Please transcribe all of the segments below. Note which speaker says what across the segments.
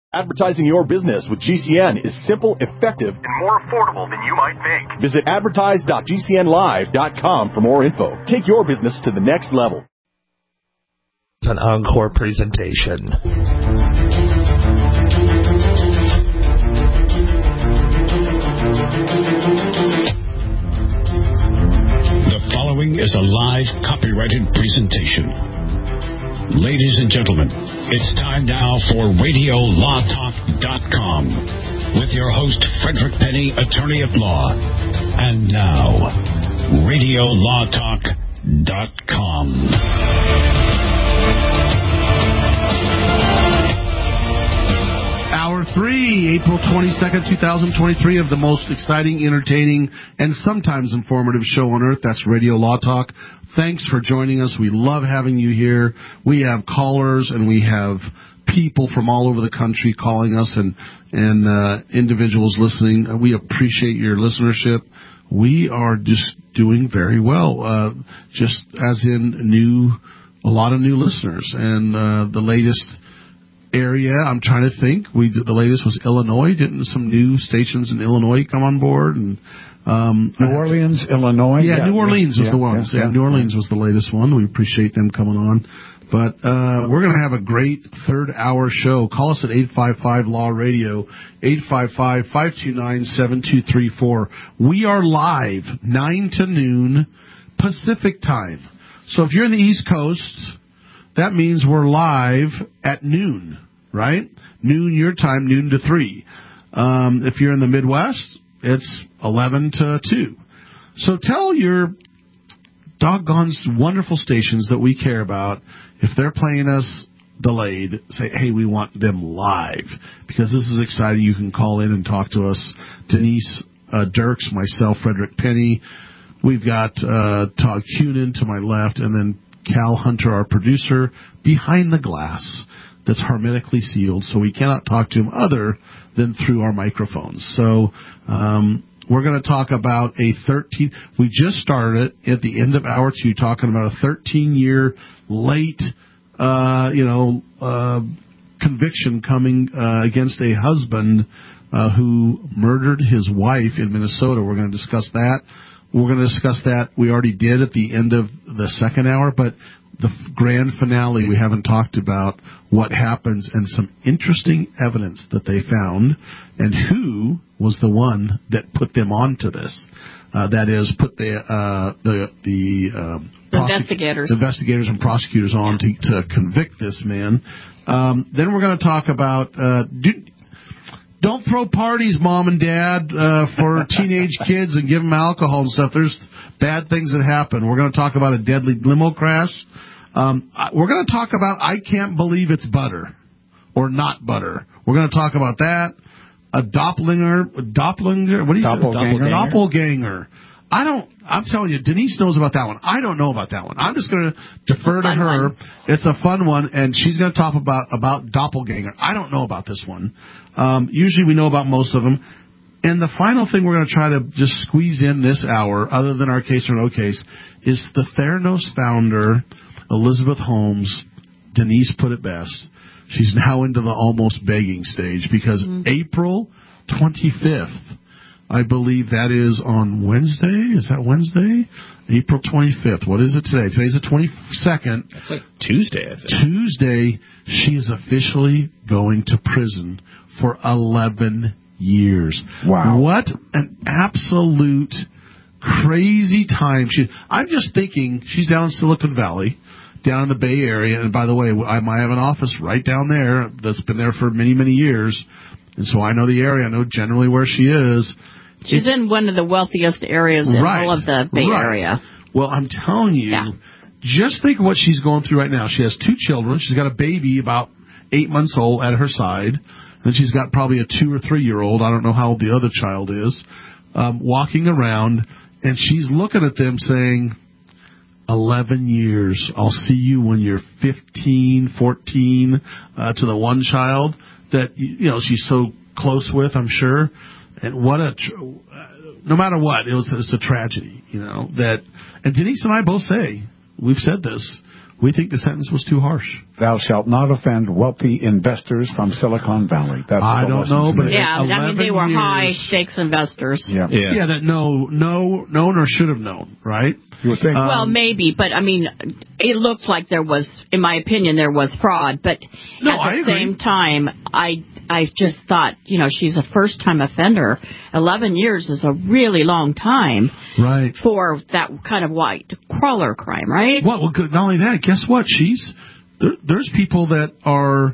Speaker 1: Advertising your business with GCN is simple, effective, and more affordable than you might think. Visit advertise.gcnlive.com for more info. Take your business to the next level.
Speaker 2: It's an encore presentation.
Speaker 3: The following is a live copyrighted presentation. Ladies and gentlemen, it's time now for RadioLawTalk.com with your host, Frederick Penny, attorney at law. And now, RadioLawTalk.com.
Speaker 4: Hour 3, April 22nd, 2023, of the most exciting, entertaining, and sometimes informative show on earth. That's Radio Law Talk. Thanks for joining us. We love having you here. We have callers and we have people from all over the country calling us and individuals listening. We appreciate your listenership. We are just doing very well, just as in a lot of new listeners. And the latest area, I'm trying to think, the latest was Illinois. Didn't some new stations in Illinois come on board? And
Speaker 5: New Orleans, Illinois.
Speaker 4: Yeah, New Orleans was the one. Yeah, New Orleans was the latest one. We appreciate them coming on. But we're going to have a great third-hour show. Call us at 855-LAW-RADIO, 855-529-7234. We are live 9 to noon Pacific time. So if you're in the East Coast, that means we're live at noon, right? Noon your time, noon to 3. If you're in the Midwest, it's 11 to 2. So tell your doggone wonderful stations that we care about, if they're playing us delayed, say, hey, we want them live, because this is exciting. You can call in and talk to us. Denise Dirks, myself, Frederick Penny. We've got Todd Cunin to my left, and then Cal Hunter, our producer, behind the glass that's hermetically sealed, so we cannot talk to him other than through our microphones. So we're going to talk about we just started it at the end of hour 2, talking about a 13-year late, conviction coming against a husband who murdered his wife in Minnesota. We're going to discuss that. We're going to discuss that. We already did at the end of the second hour, but the grand finale, we haven't talked about what happens and some interesting evidence that they found and who was the one that put them onto this. That is, put the investigators and prosecutors on to convict this man. Then we're going to talk about don't throw parties, Mom and Dad, for teenage kids and give them alcohol and stuff. There's bad things that happen. We're going to talk about a deadly limo crash. We're going to talk about I can't believe it's butter or not butter. We're going to talk about that. A doppelganger. What do you say? Doppelganger. I'm telling you, Denise knows about that one. I don't know about that one. I'm just going to defer to her. It's a fun one, and she's going to talk about doppelganger. I don't know about this one. Usually we know about most of them. And the final thing we're going to try to just squeeze in this hour, other than our case or no case, is the Theranos founder, Elizabeth Holmes. Denise put it best. She's now into the almost begging stage because April 25th, I believe that is on Wednesday. Is that Wednesday? April 25th. What is it today? Today's the 22nd.
Speaker 6: That's like Tuesday, I think.
Speaker 4: Tuesday, she is officially going to prison for 11 years.
Speaker 5: Wow.
Speaker 4: What an absolute crazy time. I'm just thinking she's down in Silicon Valley, down in the Bay Area. And by the way, I have an office right down there that's been there for many, many years. And so I know the area. I know generally where she is.
Speaker 7: She's in one of the wealthiest areas in all of the Bay Area.
Speaker 4: Well, I'm telling you, just think of what she's going through right now. She has 2 children. She's got a baby about 8 months old at her side. And she's got probably a 2 or 3-year-old. I don't know how old the other child is, walking around. And she's looking at them saying, 11 years. I'll see you when you're 15, 14, to the one child that, she's so close with, I'm sure. And no matter what, it's a tragedy, and Denise and I both say, we've said this, we think the sentence was too harsh.
Speaker 5: Thou shalt not offend wealthy investors from Silicon Valley. That's
Speaker 4: I don't know, but
Speaker 7: I mean, they were high stakes investors.
Speaker 5: Yeah,
Speaker 4: that known or should have known, right?
Speaker 5: You would think.
Speaker 7: Well, maybe, but I mean, it looked like there was, in my opinion, there was fraud. But at the same time, I just thought, she's a first-time offender. 11 years is a really long time,
Speaker 4: right, for
Speaker 7: that kind of white collar crime, right?
Speaker 4: Well, not only that, guess what? There's people that are,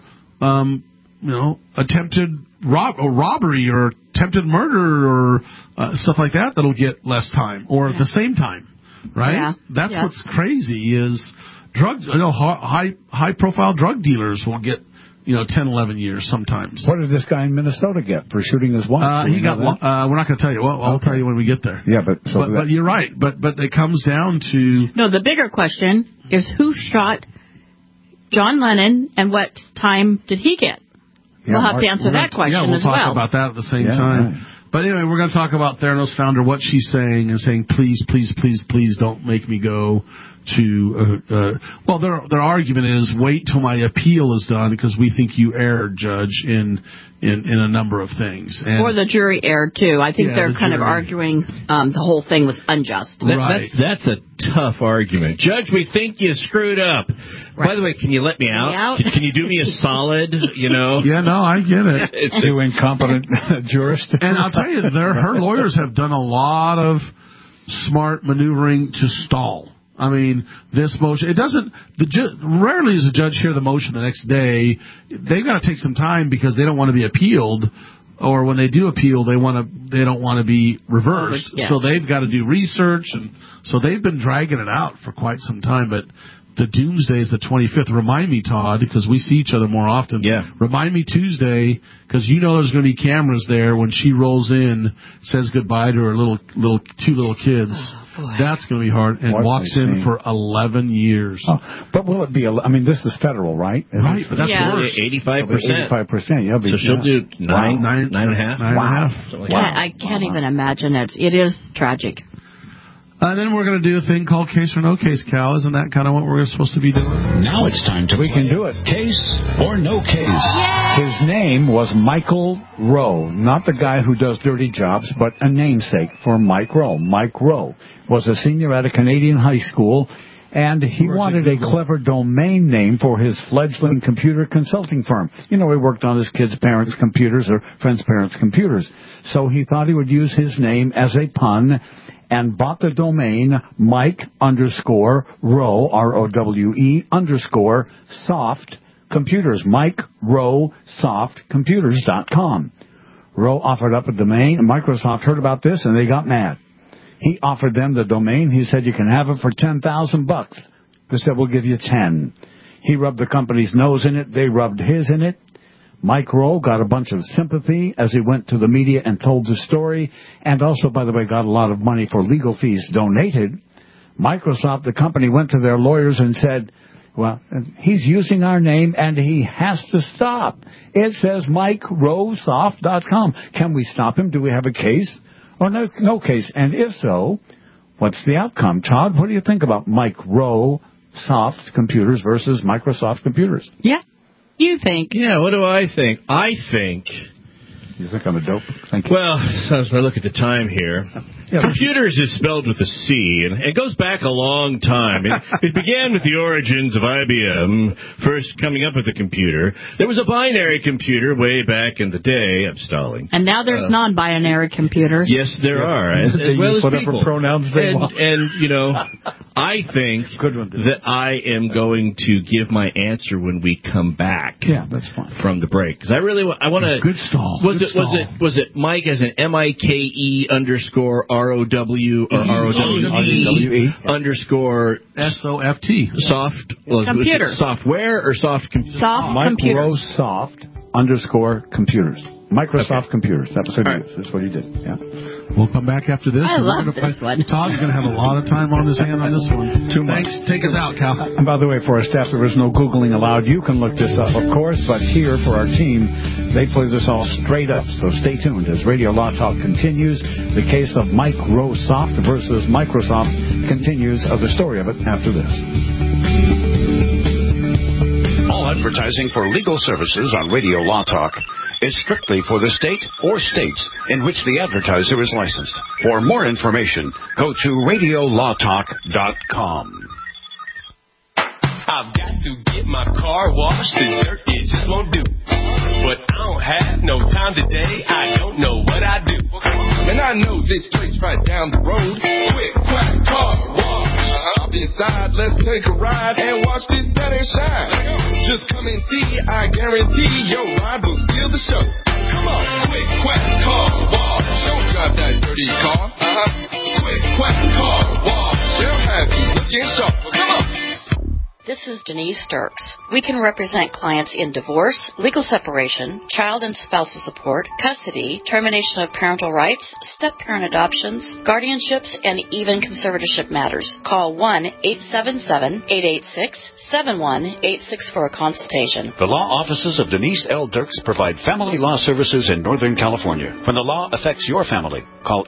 Speaker 4: attempted robbery or attempted murder or stuff like that that'll get less time or the same time, right?
Speaker 7: Yeah.
Speaker 4: That's what's crazy is drugs. High-profile drug dealers will get 10, 11 years sometimes.
Speaker 5: What did this guy in Minnesota get for shooting his wife?
Speaker 4: He got. We're not going to tell you. Well, I'll tell you when we get there.
Speaker 5: Yeah, but
Speaker 4: you're right. But it comes down to
Speaker 7: the bigger question is who shot John Lennon and what time did he get? We'll have to answer that question as well.
Speaker 4: We'll talk about that at the same time. Right. But anyway, we're going to talk about Theranos founder, what she's saying, and saying, please, please, please, please don't make me go to, their argument is wait till my appeal is done because we think you erred, Judge, in a number of things.
Speaker 7: Or the jury erred, too. I think they're kind of arguing the whole thing was unjust.
Speaker 6: Right. That's a tough argument. Judge, we think you screwed up. Right. By the way, can you let me out? Can you do me a solid,
Speaker 4: Yeah, no, I get it.
Speaker 5: You incompetent jurist.
Speaker 4: And I'll tell you, her lawyers have done a lot of smart maneuvering to stall. I mean, this motion, rarely does a judge hear the motion the next day. They've got to take some time because they don't want to be appealed, or when they do appeal, they don't want to be reversed. Yes. So they've got to do research, and so they've been dragging it out for quite some time. But the doomsday is the 25th. Remind me, Todd, because we see each other more often.
Speaker 6: Yeah.
Speaker 4: Remind me Tuesday, because there's going to be cameras there when she rolls in, says goodbye to her two little kids. Boy. That's going to be hard, and walks in for 11 years.
Speaker 5: Oh, but will it be? This is federal, right?
Speaker 4: Right, but that's worse.
Speaker 6: 85%.
Speaker 5: 85%.
Speaker 6: So she'll do nine and a half.
Speaker 5: Wow.
Speaker 7: I can't even imagine it. It is tragic.
Speaker 4: Then we're going to do a thing called Case or No Case, Cal. Isn't that kind of what we're supposed to be doing?
Speaker 3: Now it's time to
Speaker 5: We can do it.
Speaker 3: Case or No Case.
Speaker 7: Yay!
Speaker 5: His name was Michael Rowe, not the guy who does dirty jobs, but a namesake for Mike Rowe. Mike Rowe was a senior at a Canadian high school, and he wanted a clever domain name for his fledgling computer consulting firm. He worked on his kids' parents' computers or friends' parents' computers. So he thought he would use his name as a pun and bought the domain Mike_Rowe, ROWE _soft computers, MikeRoweSoftComputers.com. Rowe offered up a domain, and Microsoft heard about this, and they got mad. He offered them the domain. He said, you can have it for $10,000. They said, we'll give you 10. He rubbed the company's nose in it. They rubbed his in it. Mike Rowe got a bunch of sympathy as he went to the media and told the story, and also, by the way, got a lot of money for legal fees donated. Microsoft, the company, went to their lawyers and said, well, he's using our name, and he has to stop. It says MikeRoweSoft.com. Can we stop him? Do we have a case? Or no case? And if so, what's the outcome? Todd, what do you think about Mike Rowe Soft Computers versus Microsoft Computers?
Speaker 7: Yeah. You think?
Speaker 6: Yeah, what do I think?
Speaker 5: You think I'm a dope? Thank you.
Speaker 6: Well, as I look at the time here, computers is spelled with a C, and it goes back a long time. It began with the origins of IBM, first coming up with a computer. There was a binary computer way back in the day. I'm stalling.
Speaker 7: And now there's non-binary computers.
Speaker 6: Yes, there are. As well as
Speaker 5: whatever
Speaker 6: people.
Speaker 5: Pronouns they want.
Speaker 6: And, I think that I am going to give my answer when we come back.
Speaker 5: Yeah, that's fine.
Speaker 6: From the break. Because I want to...
Speaker 4: Good stall.
Speaker 6: Was it Mike as an MIKE _ROW or ROWE underscore
Speaker 4: SOFT?
Speaker 6: Soft
Speaker 7: computer.
Speaker 6: Software or soft computer?
Speaker 7: Soft computers.
Speaker 5: Microsoft _computers. Microsoft Computers. That's what he used. That's what he did. Yeah.
Speaker 4: We'll come back after this.
Speaker 7: I love this one.
Speaker 4: Todd's going to have a lot of time on his hand on this one.
Speaker 5: Too much.
Speaker 4: Thanks. Take us out, Cal.
Speaker 5: And by the way, for our staff, there is no Googling allowed. You can look this up, of course, but here for our team, they play this all straight up. So stay tuned as Radio Law Talk continues. The case of Mike Rowe Soft versus Microsoft continues. The story of it after this.
Speaker 3: advertising for legal services on Radio Law Talk is strictly for the state or states in which the advertiser is licensed. For more information, go to radiolawtalk.com.
Speaker 8: I've got to get my car washed. The dirt, it just won't do. But I don't have no time today. I don't know what I do. And I know this place right down the road. Quick, quack, car wash. I'll be inside. Let's take a ride and watch this better shine. Just come and see. I guarantee your ride will steal the show. Come on, quick, quack, car wash. Don't drive that dirty car. Quick, quack, car wash. They'll have you looking sharp. Come on.
Speaker 7: This is Denise Dirks. We can represent clients in divorce, legal separation, child and spousal support, custody, termination of parental rights, step-parent adoptions, guardianships, and even conservatorship matters. Call 1-877-886-7186 for a consultation.
Speaker 3: The law offices of Denise L. Dirks provide family law services in Northern California. When the law affects your family, call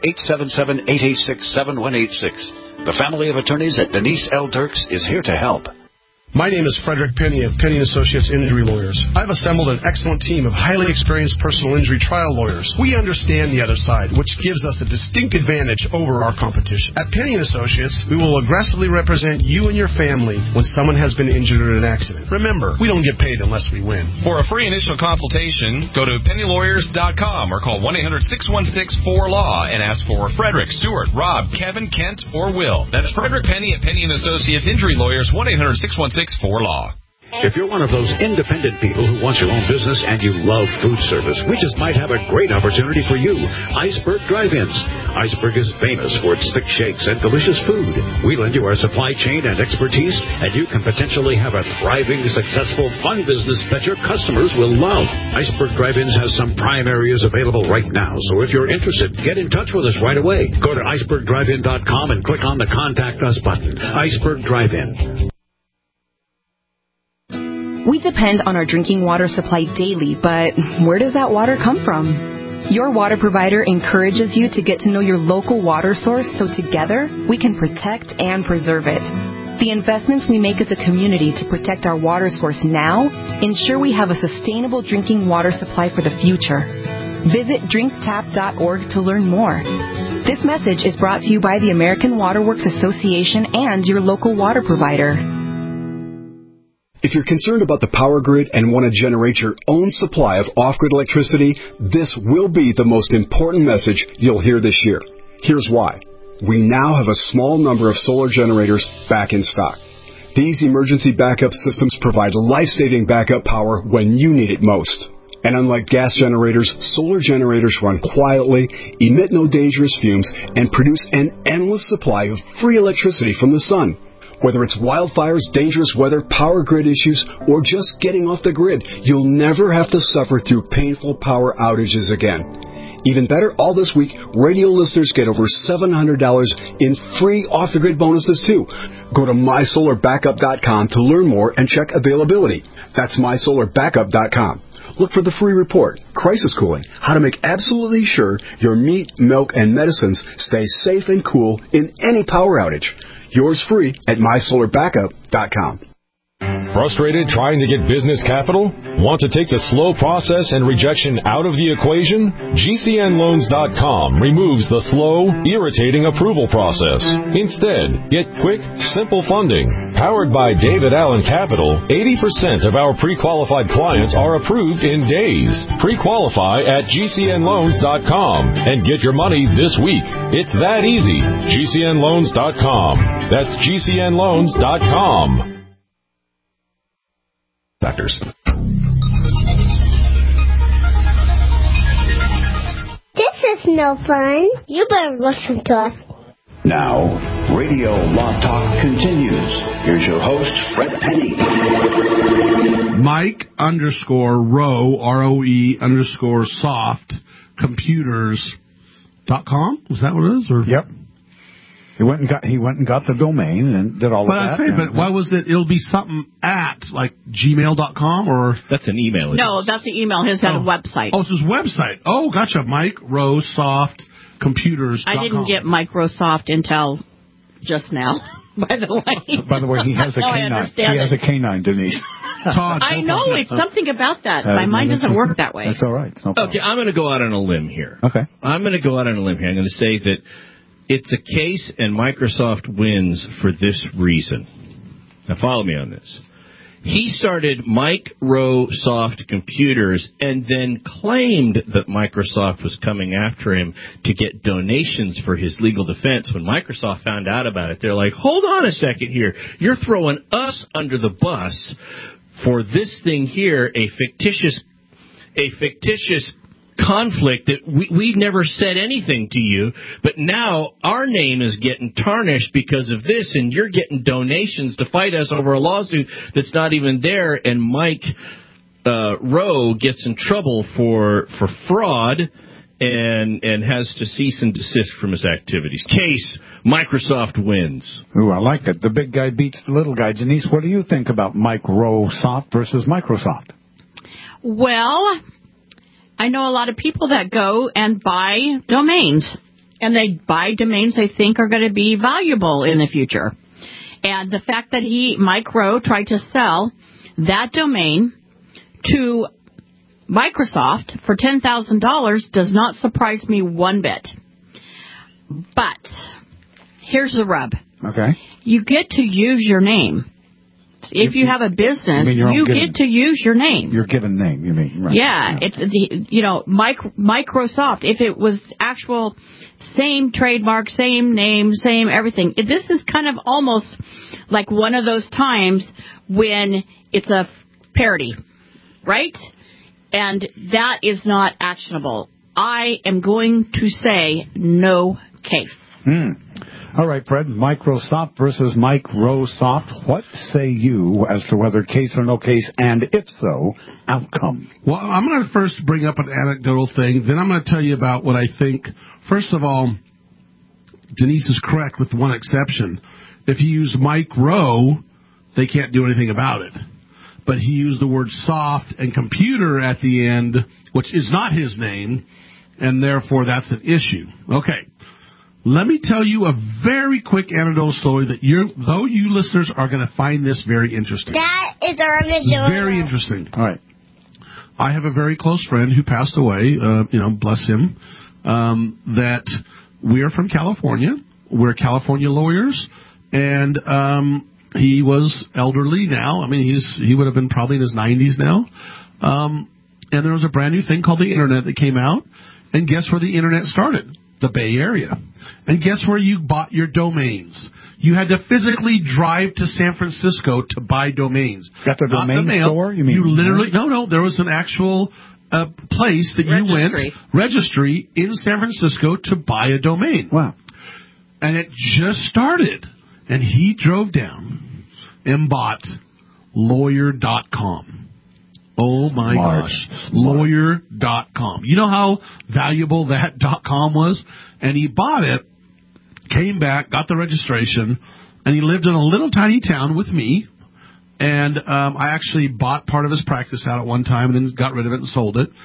Speaker 3: 877-886-7186. The family of attorneys at Denise L. Dirks is here to help.
Speaker 9: My name is Frederick Penny of Penny & Associates Injury Lawyers. I've assembled an excellent team of highly experienced personal injury trial lawyers. We understand the other side, which gives us a distinct advantage over our competition. At Penny & Associates, we will aggressively represent you and your family when someone has been injured in an accident. Remember, we don't get paid unless we win.
Speaker 10: For a free initial consultation, go to pennylawyers.com or call 1-800-616-4LAW and ask for Frederick, Stewart, Rob, Kevin, Kent, or Will. That's Frederick Penny at Penny & Associates Injury Lawyers, 1-800-616-4LAW.
Speaker 3: If you're one of those independent people who wants your own business and you love food service, we just might have a great opportunity for you. Iceberg Drive-Ins. Iceberg is famous for its thick shakes and delicious food. We lend you our supply chain and expertise, and you can potentially have a thriving, successful, fun business that your customers will love. Iceberg Drive-Ins has some prime areas available right now, so if you're interested, get in touch with us right away. Go to icebergdrivein.com and click on the Contact Us button. Iceberg Drive-In.
Speaker 11: We depend on our drinking water supply daily, but where does that water come from? Your water provider encourages you to get to know your local water source so together we can protect and preserve it. The investments we make as a community to protect our water source now ensure we have a sustainable drinking water supply for the future. Visit drinktap.org to learn more. This message is brought to you by the American Water Works Association and your local water provider.
Speaker 1: If you're concerned about the power grid and want to generate your own supply of off-grid electricity, this will be the most important message you'll hear this year. Here's why. We now have a small number of solar generators back in stock. These emergency backup systems provide life-saving backup power when you need it most. And unlike gas generators, solar generators run quietly, emit no dangerous fumes, and produce an endless supply of free electricity from the sun. Whether it's wildfires, dangerous weather, power grid issues, or just getting off the grid, you'll never have to suffer through painful power outages again. Even better, all this week, radio listeners get over $700 in free off-the-grid bonuses, too. Go to mysolarbackup.com to learn more and check availability. That's mysolarbackup.com. Look for the free report, Crisis Cooling, how to make absolutely sure your meat, milk, and medicines stay safe and cool in any power outage. Yours free at mysolarbackup.com.
Speaker 12: Frustrated trying to get business capital? Want to take the slow process and rejection out of the equation? GCNloans.com removes the slow, irritating approval process. Instead, get quick, simple funding. Powered by David Allen Capital, 80% of our pre-qualified clients are approved in days. Pre-qualify at GCNloans.com and get your money this week. It's that easy. GCNloans.com. That's GCNloans.com.
Speaker 1: Factors.
Speaker 13: This is no fun. You better listen to us.
Speaker 3: Now, Radio Law Talk continues. Here's your host, Fred Penny.
Speaker 4: Mike_Rowe, ROE_soft computers.com. Was that what it is? Or?
Speaker 5: Yep. He went and got the domain and did all of that.
Speaker 4: But why was it? It'll be something at like gmail.com or
Speaker 6: that's an email.
Speaker 7: No, that's the email. His had a website.
Speaker 4: Oh, it's his website. Oh, gotcha. MikeRoweSoftComputers.com.
Speaker 7: I didn't get Microsoft until just now. By the way,
Speaker 5: he has a canine. He has a canine, Denise.
Speaker 4: Todd.
Speaker 7: I know, it's something about that. My mind doesn't work that way.
Speaker 5: That's all right. No
Speaker 6: okay, I'm going to go out on a limb here.
Speaker 5: Okay.
Speaker 6: I'm going to go out on a limb here. I'm going to say that it's a case and Microsoft wins for this reason. Now, follow me on this. He started Microsoft Computers and then claimed that Microsoft was coming after him to get donations for his legal defense. When Microsoft found out about it, they're like, hold on a second here. You're throwing us under the bus for this thing here, a fictitious conflict that we never said anything to you, but now our name is getting tarnished because of this, and you're getting donations to fight us over a lawsuit that's not even there, and Mike Rowe gets in trouble for fraud and has to cease and desist from his activities. Case, Microsoft wins.
Speaker 5: Ooh, I like it. The big guy beats the little guy. Denise, what do you think about Microsoft versus Microsoft?
Speaker 7: Well, I know a lot of people that go and buy domains, and they buy domains they think are going to be valuable in the future. And the fact that Mike Rowe, tried to sell that domain to Microsoft for $10,000 does not surprise me one bit. But here's the rub.
Speaker 5: Okay.
Speaker 7: You get to use your name. If you have a business, you get to use your name.
Speaker 5: Your given name, you mean? Right.
Speaker 7: Yeah, it's Microsoft. If it was actual same trademark, same name, same everything. This is kind of almost like one of those times when it's a parody, right? And that is not actionable. I am going to say no case.
Speaker 5: All right, Fred, Microsoft versus Microsoft. What say you as to whether case or no case, and if so, outcome?
Speaker 4: Well, I'm going to first bring up an anecdotal thing. Then I'm going to tell you about what I think. First of all, Denise is correct with one exception. If you use Mike Rowe, they can't do anything about it. But he used the word soft and computer at the end, which is not his name, and therefore that's an issue. Okay. Let me tell you a very quick anecdotal story that you listeners are going to find this very interesting.
Speaker 13: That is our
Speaker 4: very interesting.
Speaker 5: All right.
Speaker 4: I have a very close friend who passed away, bless him, that we are from California. We're California lawyers, and he was elderly now. I mean, he would have been probably in his 90s now. And there was a brand new thing called the Internet that came out, and guess where the Internet started? The Bay Area. And guess where you bought your domains? You had to physically drive to San Francisco to buy domains.
Speaker 5: Got the domain store? You mean?
Speaker 4: You literally, no, there was an actual place that you went, registry in San Francisco to buy a domain.
Speaker 5: Wow.
Speaker 4: And it just started. And he drove down and bought lawyer.com. Oh, my gosh. Lawyer.com. You know how valuable that .com was? And he bought it, came back, got the registration, and he lived in a little tiny town with me. And I actually bought part of his practice out at one time and then got rid of it and sold it.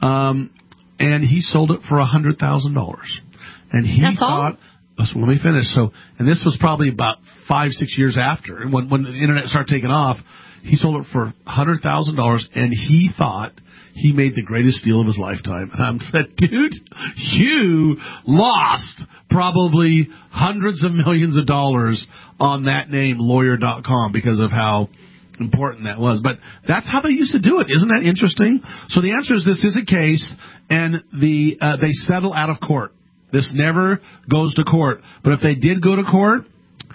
Speaker 4: And he sold it for $100,000. And he thought... So let me finish. And this was probably about 5-6 years after. And when the Internet started taking off, he sold it for $100,000, and he thought he made the greatest deal of his lifetime. And I said, dude, you lost probably hundreds of millions of dollars on that name, lawyer.com, because of how important that was. But that's how they used to do it. Isn't that interesting? So the answer is this is a case, and they settle out of court. This never goes to court. But if they did go to court,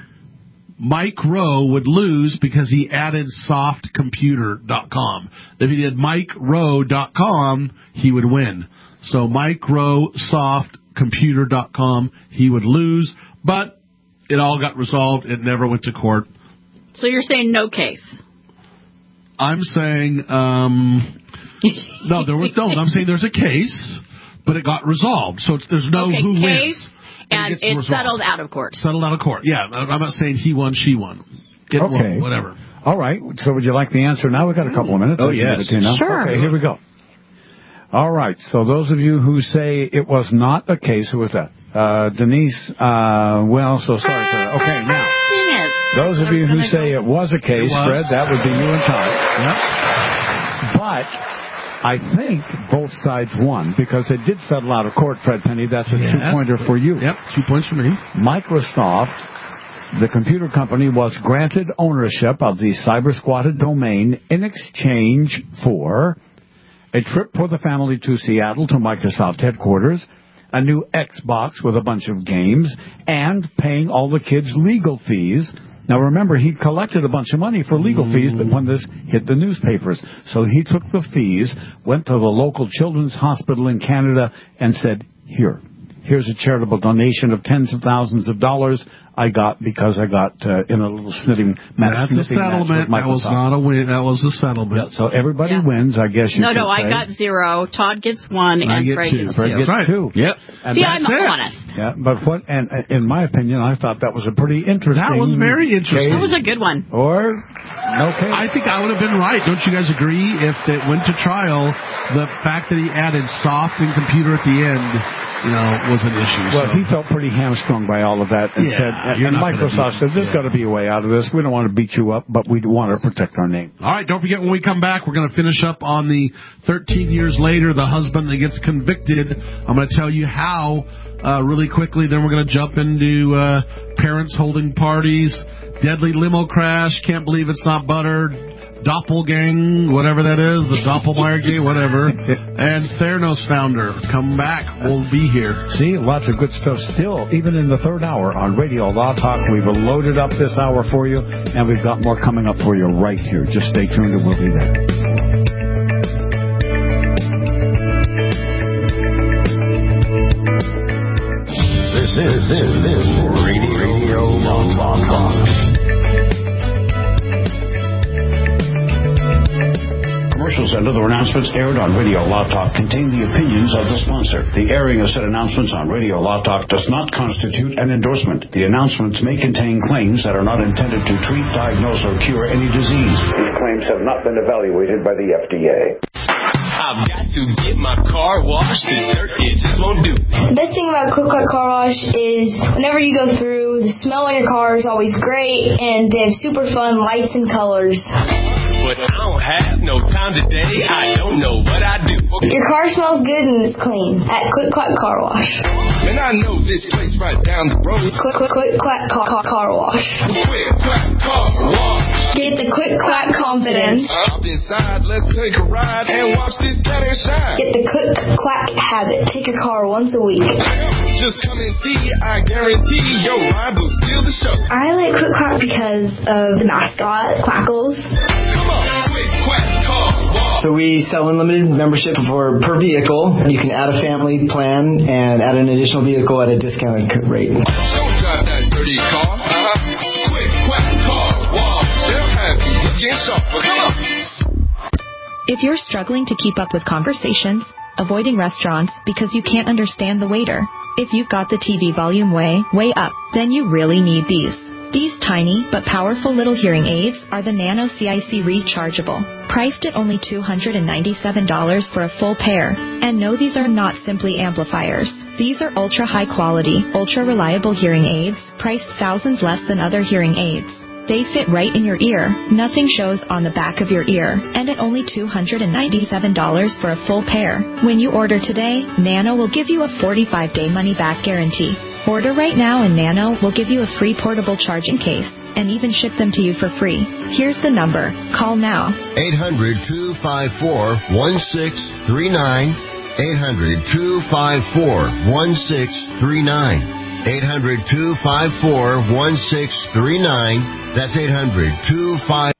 Speaker 4: Mike Rowe would lose because he added softcomputer.com. If he did MikeRowe.com, he would win. So Mike Rowe, softcomputer.com, he would lose. But it all got resolved. It never went to court.
Speaker 7: So you're saying no case?
Speaker 4: I'm saying, no, there was no. I'm saying there's a case, but it got resolved. So there's no who wins.
Speaker 7: And it's settled out of court.
Speaker 4: Settled out of court, yeah. I'm not saying he won, she won. It won, whatever.
Speaker 5: All right. So would you like the answer now? We've got a couple of minutes.
Speaker 6: Oh, yes.
Speaker 5: Sure. Okay, here we go. All right. So those of you who say it was not a case, who was that? Denise, sorry for that. Okay, now. Those of you who say it was a case, Fred, that would be you and Todd.
Speaker 4: Yep.
Speaker 5: But I think both sides won because they did settle out of court, Fred Penny. That's a 2-pointer for you.
Speaker 4: Yep, 2 points for me.
Speaker 5: Microsoft, the computer company, was granted ownership of the cyber-squatted domain in exchange for a trip for the family to Seattle to Microsoft headquarters, a new Xbox with a bunch of games, and paying all the kids' legal fees. Now, remember, he collected a bunch of money for legal fees, but when this hit the newspapers. So he took the fees, went to the local children's hospital in Canada, and said, here's a charitable donation of tens of thousands of dollars I got because I got in a little snitting match.
Speaker 4: That's a settlement. That was not a win. That was a settlement.
Speaker 5: Yeah, so everybody wins, I guess you could say.
Speaker 7: I got 0. Todd gets 1, and Fred gets 2.
Speaker 5: Fred gets 2.
Speaker 6: Yep.
Speaker 7: See, I'm honest.
Speaker 5: Yeah, but in my opinion, I thought that was a pretty interesting.
Speaker 4: That was very interesting.
Speaker 7: That was a good one.
Speaker 5: Or okay.
Speaker 4: I think I would have been right. Don't you guys agree? If it went to trial, the fact that he added soft and computer at the end, was an issue.
Speaker 5: Well, he felt pretty hamstrung by all of that, and said, and Microsoft said, "There's got to be a way out of this. We don't want to beat you up, but we want to protect our name."
Speaker 4: All right, don't forget when we come back, we're going to finish up on the 13 years later, the husband that gets convicted. I'm going to tell you how really quickly. Then we're going to jump into parents holding parties, deadly limo crash, can't believe it's not buttered, Doppelgang, whatever that is, the Doppelmayr gang, whatever, and Theranos founder. Come back, we'll be here.
Speaker 5: See, lots of good stuff still, even in the third hour on Radio Law Talk. We've loaded up this hour for you, and we've got more coming up for you right here. Just stay tuned and we'll be there.
Speaker 3: This is Radio Law Talk. Commercials and other announcements aired on Radio Law Talk contain the opinions of the sponsor. The airing of said announcements on Radio Law Talk does not constitute an endorsement. The announcements may contain claims that are not intended to treat, diagnose, or cure any disease. These claims have not been evaluated by the FDA.
Speaker 8: I've got to get my car washed. The dirt, it just won't do.
Speaker 13: The best thing about Quick Quack Car Wash is whenever you go through, the smell in your car is always great, and they have super fun lights and colors.
Speaker 8: But I don't have no time today. I don't know what I do.
Speaker 13: Your car smells good and is clean at Quick Quack Car Wash.
Speaker 8: Man, I know this place right down the road.
Speaker 13: Quick Quack Car Wash.
Speaker 8: Quick Quack Car Wash.
Speaker 13: Get the Quick Quack confidence.
Speaker 8: Up inside, let's take a ride and watch this cat and shine.
Speaker 13: Get the Quick Quack habit. Take your car once a week.
Speaker 8: Just come and see. I guarantee your ride will steal the show.
Speaker 13: I like Quick Quack because of the mascot, Quackles.
Speaker 14: So we sell unlimited membership per vehicle. You can add a family plan and add an additional vehicle at a discounted rate.
Speaker 8: Don't drive that dirty car. Quick Quack Car Wash. They'll have you looking sharper. Come on.
Speaker 11: If you're struggling to keep up with conversations, avoiding restaurants because you can't understand the waiter, if you've got the TV volume way up, then you really need these. These tiny but powerful little hearing aids are the Nano CIC Rechargeable, priced at only $297 for a full pair. And no, these are not simply amplifiers. These are ultra high quality, ultra reliable hearing aids, priced thousands less than other hearing aids. They fit right in your ear. Nothing shows on the back of your ear. And at only $297 for a full pair. When you order today, Nano will give you a 45-day money-back guarantee. Order right now and Nano will give you a free portable charging case and even ship them to you for free. Here's the number. Call now.
Speaker 15: 800-254-1639. 800-254-1639. 800-254-1639. That's 800-254.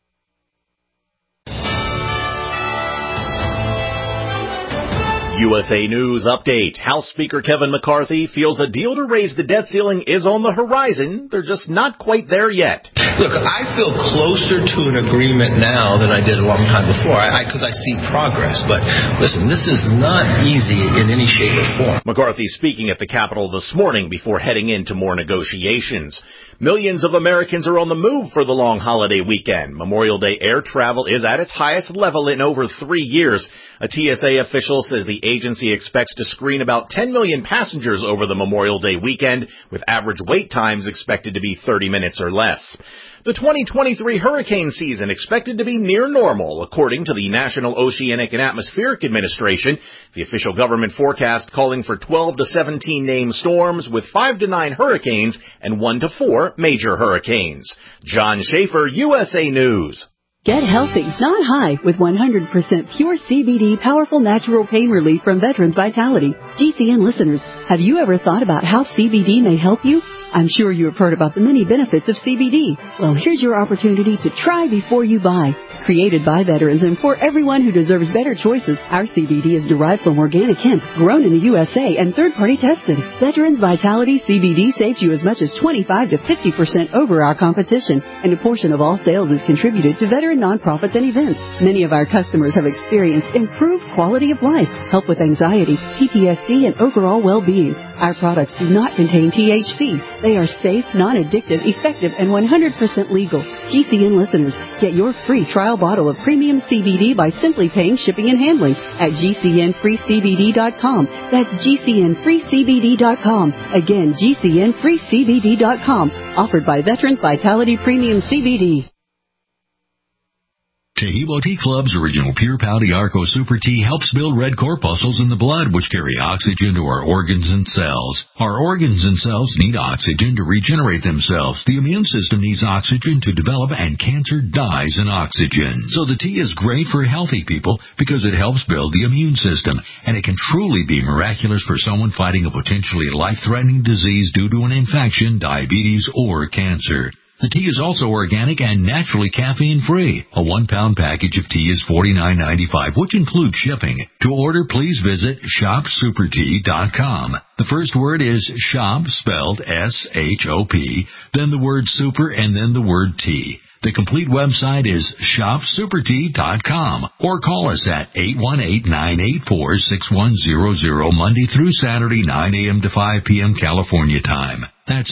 Speaker 16: USA News Update. House Speaker Kevin McCarthy feels a deal to raise the debt ceiling is on the horizon. They're just not quite there yet.
Speaker 17: Look, I feel closer to an agreement now than I did a long time before, because I see progress. But listen, this is not easy in any shape or form.
Speaker 16: McCarthy speaking at the Capitol this morning before heading into more negotiations. Millions of Americans are on the move for the long holiday weekend. Memorial Day air travel is at its highest level in over 3 years. A TSA official says the agency expects to screen about 10 million passengers over the Memorial Day weekend, with average wait times expected to be 30 minutes or less. The 2023 hurricane season expected to be near normal, according to the National Oceanic and Atmospheric Administration. The official government forecast calling for 12 to 17 named storms with 5 to 9 hurricanes and 1 to 4 major hurricanes. John Schaefer, USA News.
Speaker 18: Get healthy, not high, with 100% pure CBD powerful natural pain relief from Veterans Vitality. GCN listeners, have you ever thought about how CBD may help you? I'm sure you have heard about the many benefits of CBD. Well, here's your opportunity to try before you buy. Created by veterans and for everyone who deserves better choices, our CBD is derived from organic hemp, grown in the USA, and third-party tested. Veterans Vitality CBD saves you as much as 25 to 50% over our competition, and a portion of all sales is contributed to veteran nonprofits and events. Many of our customers have experienced improved quality of life, help with anxiety, PTSD, and overall well-being. Our products do not contain THC. They are safe, non-addictive, effective, and 100% legal. GCN listeners, get your free trial bottle of premium CBD by simply paying shipping and handling at GCNFreeCBD.com. That's GCNFreeCBD.com. Again, GCNFreeCBD.com. Offered by Veterans Vitality Premium CBD.
Speaker 19: Taheebo Tea Club's original Pure Pouty Arco Super Tea helps build red corpuscles in the blood, which carry oxygen to our organs and cells. Our organs and cells need oxygen to regenerate themselves. The immune system needs oxygen to develop, and cancer dies in oxygen. So the tea is great for healthy people because it helps build the immune system, and it can truly be miraculous for someone fighting a potentially life-threatening disease due to an infection, diabetes, or cancer. The tea is also organic and naturally caffeine-free. A 1-pound package of tea is $49.95, which includes shipping. To order, please visit shopsupertea.com. The first word is shop, spelled S-H-O-P, then the word super, and then the word tea. The complete website is shopsupertea.com, or call us at 818-984-6100 Monday through Saturday, 9 a.m. to 5 p.m. California time. That's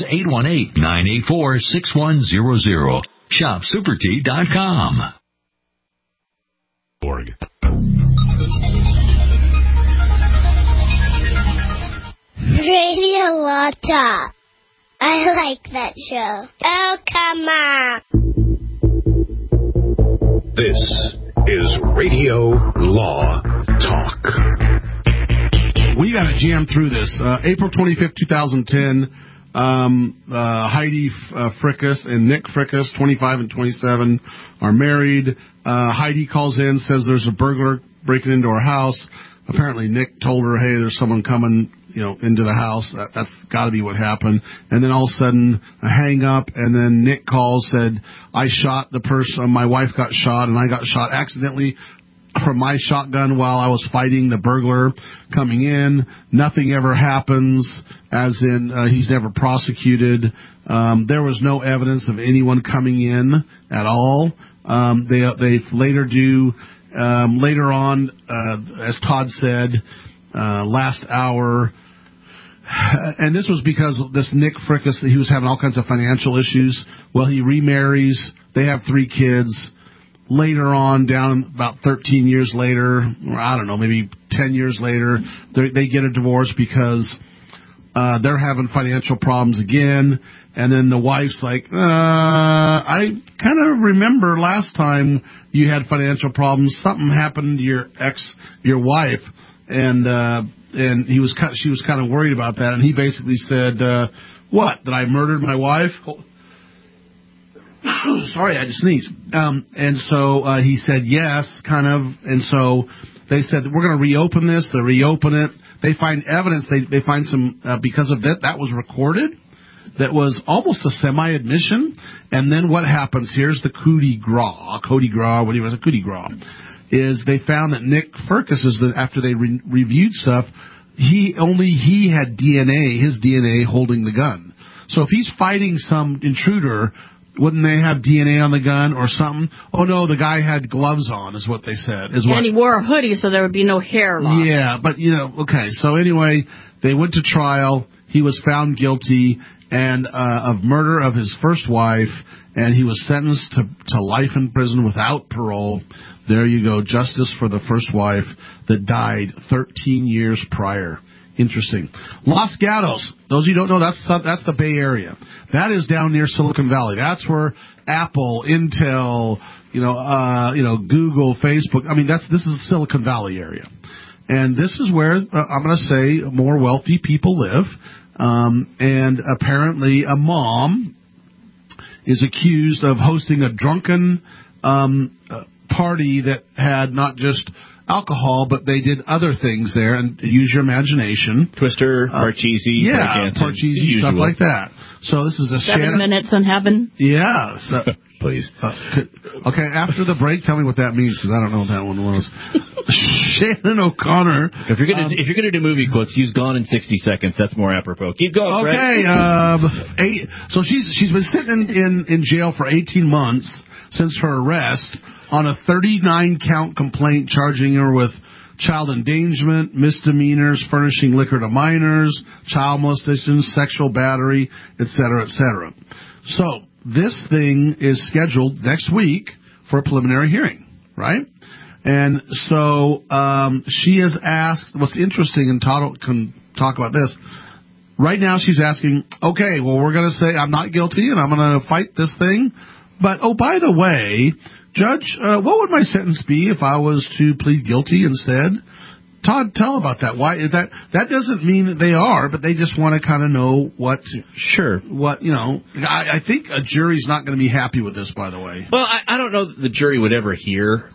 Speaker 19: 818-984-6100. Shopsupertea.com.
Speaker 20: Radio Law Talk. I like that show. Oh, come on.
Speaker 3: This is Radio Law Talk.
Speaker 4: We got to jam through this. April 25th, 2010, Heidi Frickus and Nick Frickus, 25 and 27, are married. Heidi calls in, says there's a burglar breaking into her house. Apparently Nick told her, hey, there's someone coming, into the house. That's got to be what happened. And then all of a sudden, a hang up, and then Nick calls, said, I shot the person, my wife got shot, and I got shot accidentally from my shotgun while I was fighting the burglar coming in. Nothing ever happens, as in he's never prosecuted. There was no evidence of anyone coming in at all. They later do, later on, as Todd said, last hour, and this was because this Nick Frickus, he was having all kinds of financial issues. Well, he remarries. They have 3 kids. Later on, down about 13 years later, or I don't know, maybe 10 years later, they get a divorce because they're having financial problems again. And then the wife's like, I kind of remember last time you had financial problems. Something happened to your wife. And she was kind of worried about that. And he basically said, what, that I murdered my wife? Sorry, I had to sneeze. And so he said yes, kind of. And so they said, we're going to reopen this. They reopen it. They find evidence. They find some, because of that was recorded. That was almost a semi-admission. And then what happens, here's the coup de grace, is they found that Nick Frickus, after they reviewed stuff, he had DNA, his DNA holding the gun. So if he's fighting some intruder, wouldn't they have DNA on the gun or something? Oh, no, the guy had gloves on, is what they said.
Speaker 7: And he wore a hoodie, so there would be no hair loss.
Speaker 4: Yeah, but, okay. So anyway, they went to trial. He was found guilty. and of murder of his first wife, and he was sentenced to life in prison without parole. There you go, justice for the first wife that died 13 years prior. Interesting. Los Gatos. Those of you who don't know, that's the Bay Area. That is down near Silicon Valley. That's where Apple, Intel, Google, Facebook. I mean, this is the Silicon Valley area, and this is where I'm going to say more wealthy people live. And apparently, a mom is accused of hosting a drunken party that had not just alcohol, but they did other things there, and use your imagination.
Speaker 6: Twister, Parcheesi,
Speaker 4: Parcheesi, stuff like that. So this is a
Speaker 7: 7 minutes in heaven.
Speaker 4: Yeah. So,
Speaker 6: please.
Speaker 4: Okay, after the break, tell me what that means, because I don't know what that one was. Shannon O'Connor.
Speaker 6: If you're gonna do movie quotes, use "Gone in 60 Seconds." That's more apropos. Keep going.
Speaker 4: Okay. So she's been sitting in jail for 18 months since her arrest on a 39-count complaint charging her with child endangerment, misdemeanors, furnishing liquor to minors, child molestation, sexual battery, etc., etc. So this thing is scheduled next week for a preliminary hearing, right? And so she has asked, what's interesting, and Todd can talk about this, right now she's asking, okay, well, we're going to say I'm not guilty and I'm going to fight this thing, but, oh, by the way, Judge, what would my sentence be if I was to plead guilty instead? Todd, tell about that. Why that doesn't mean that they are, but they just want to kind of know what.
Speaker 6: Sure.
Speaker 4: What I think a jury's not going to be happy with this. By the way.
Speaker 6: Well, I don't know that the jury would ever hear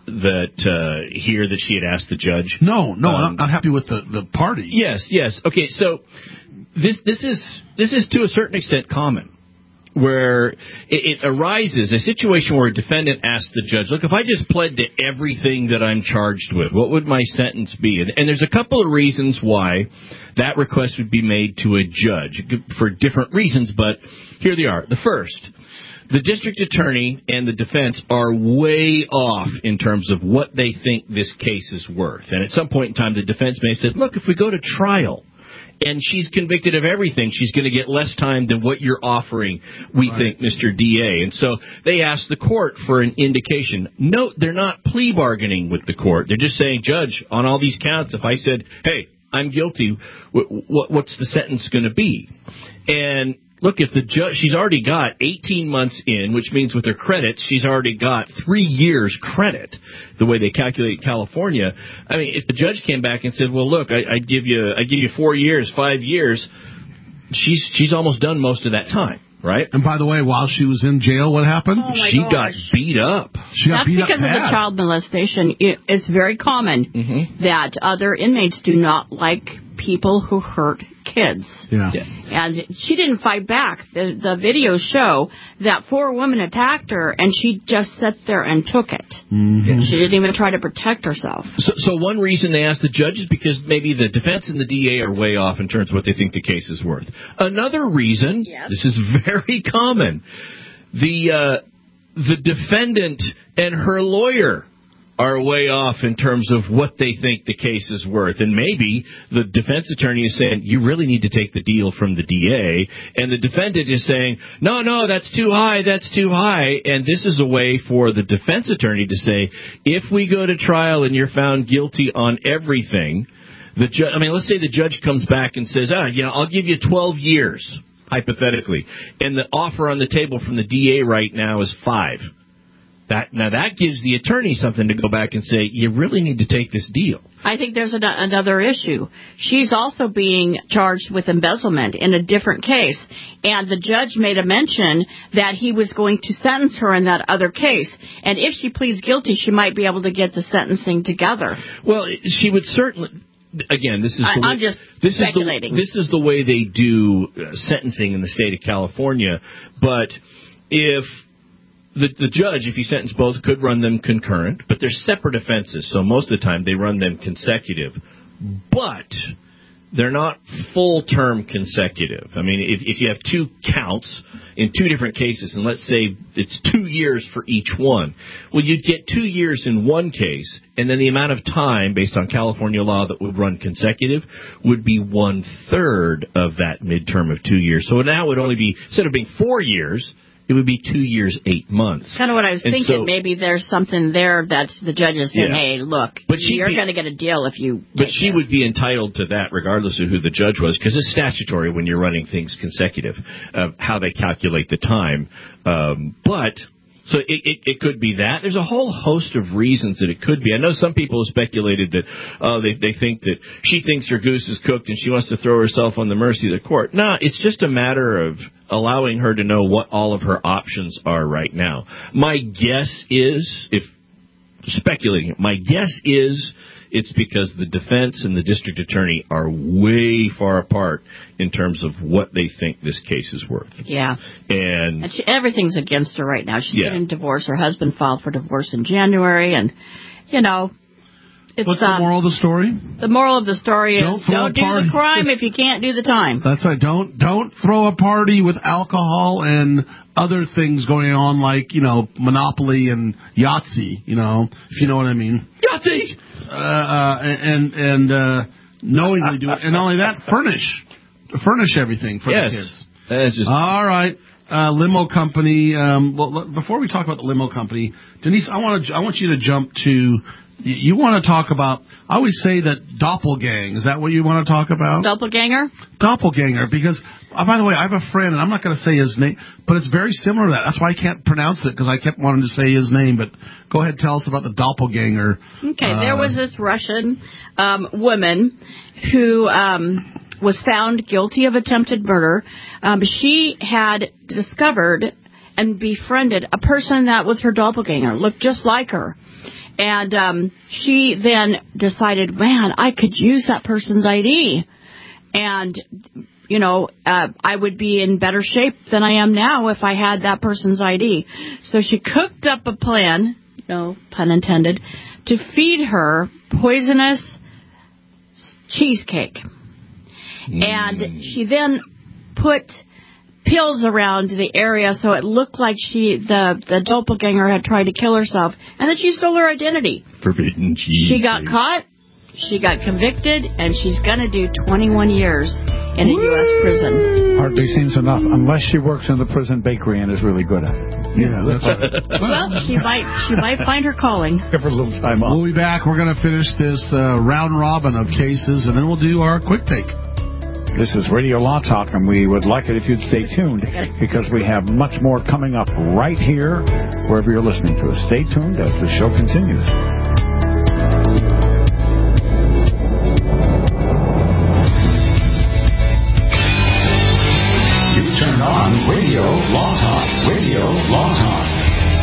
Speaker 6: that she had asked the judge.
Speaker 4: No, I'm not happy with the party.
Speaker 6: Yes. Okay, so this is to a certain extent common, where it arises, a situation where a defendant asks the judge, look, if I just pled to everything that I'm charged with, what would my sentence be? And there's a couple of reasons why that request would be made to a judge, for different reasons, but here they are. The first, the district attorney and the defense are way off in terms of what they think this case is worth. And at some point in time, the defense may have said, look, if we go to trial, and she's convicted of everything, she's going to get less time than what you're offering, we think, Mr. DA. And so they asked the court for an indication. Note, they're not plea bargaining with the court. They're just saying, Judge, on all these counts, if I said, hey, I'm guilty, what's the sentence going to be? And look, if the judge, she's already got 18 months in, which means with her credits, she's already got 3 years credit, the way they calculate in California. I mean, if the judge came back and said, well, look, I'd give you 4 years, 5 years, she's almost done most of that time, right?
Speaker 4: And by the way, while she was in jail, what happened?
Speaker 6: She got beat up.
Speaker 7: That's because of the child molestation. It's very common that other inmates do not like people who hurt kids.
Speaker 4: Yeah.
Speaker 7: And she didn't fight back. The videos show that 4 women attacked her, and she just sat there and took it.
Speaker 4: Mm-hmm.
Speaker 7: She didn't even try to protect herself.
Speaker 6: So one reason they asked the judge is because maybe the defense and the DA are way off in terms of what they think the case is worth. Another reason, this is very common, the defendant and her lawyer are way off in terms of what they think the case is worth. And maybe the defense attorney is saying, you really need to take the deal from the DA. And the defendant is saying, no, that's too high. And this is a way for the defense attorney to say, if we go to trial and you're found guilty on everything, let's say the judge comes back and says, I'll give you 12 years, hypothetically. And the offer on the table from the DA right now is 5. That gives the attorney something to go back and say, you really need to take this deal.
Speaker 7: I think there's another issue. She's also being charged with embezzlement in a different case, and the judge made a mention that he was going to sentence her in that other case. And if she pleads guilty, she might be able to get the sentencing together.
Speaker 6: Well, she would certainly... Again,
Speaker 7: I'm just speculating.
Speaker 6: This is the way they do sentencing in the state of California. But if... The judge, if he sentenced both, could run them concurrent, but they're separate offenses, so most of the time they run them consecutive. But they're not full-term consecutive. I mean, if you have two counts in two different cases, and let's say it's 2 years for each one, well, you'd get 2 years in one case, and then the amount of time, based on California law, that would run consecutive would be 1/3 of that midterm of 2 years. So now it would only be, instead of being 4 years, it would be 2 years, 8 months.
Speaker 7: Kind of what I was thinking. So, maybe there's something there that the judge is saying, hey, look, you're going to get a deal if you
Speaker 6: But she would be entitled to that regardless of who the judge was, because it's statutory when you're running things consecutive, how they calculate the time. So it could be that. There's a whole host of reasons that it could be. I know some people have speculated that they think that she thinks her goose is cooked and she wants to throw herself on the mercy of the court. No, it's just a matter of allowing her to know what all of her options are right now. My guess is, my guess is it's because the defense and the district attorney are way far apart in terms of what they think this case is worth.
Speaker 7: Yeah.
Speaker 6: And
Speaker 7: everything's against her right now. She's getting divorced. Her husband filed for divorce in January, and,
Speaker 4: what's the moral of the story?
Speaker 7: The moral of the story is don't do the crime if you can't do the time.
Speaker 4: That's right. Don't throw a party with alcohol and other things going on like, Monopoly and Yahtzee, if you know what I mean.
Speaker 6: Yahtzee!
Speaker 4: And knowingly do it. And not only that, furnish everything for the kids.
Speaker 6: That's just...
Speaker 4: All right. Limo company. Before we talk about the limo company, Denise, I want you to jump to... You want to talk about, I always say that doppelgang. Is that what you want to talk about?
Speaker 7: Doppelganger?
Speaker 4: Doppelganger, because, by the way, I have a friend, and I'm not going to say his name, but it's very similar to that. That's why I can't pronounce it, because I kept wanting to say his name, but go ahead, tell us about the doppelganger.
Speaker 7: Okay, there was this Russian woman who was found guilty of attempted murder. She had discovered and befriended a person that was her doppelganger, looked just like her. And she then decided, man, I could use that person's ID. And, I would be in better shape than I am now if I had that person's ID. So she cooked up a plan, no pun intended, to feed her poisonous cheesecake. And she then put pills around the area so it looked like the doppelganger had tried to kill herself, and then she stole her identity.
Speaker 6: Forbidden cheese.
Speaker 7: She got caught, she got convicted, and she's going to do 21 years in a U.S. prison.
Speaker 5: Hardly seems enough, unless she works in the prison bakery and is really good at it.
Speaker 4: Yeah, that's right.
Speaker 7: Well, she might find her calling.
Speaker 5: Give her a little time off.
Speaker 4: We'll be back. We're going to finish this round robin of cases, and then we'll do our quick take.
Speaker 5: This is Radio Law Talk, and we would like it if you'd stay tuned, because we have much more coming up right here, wherever you're listening to us. Stay tuned as the show continues.
Speaker 19: You turn on Radio Law Talk. Radio Law Talk.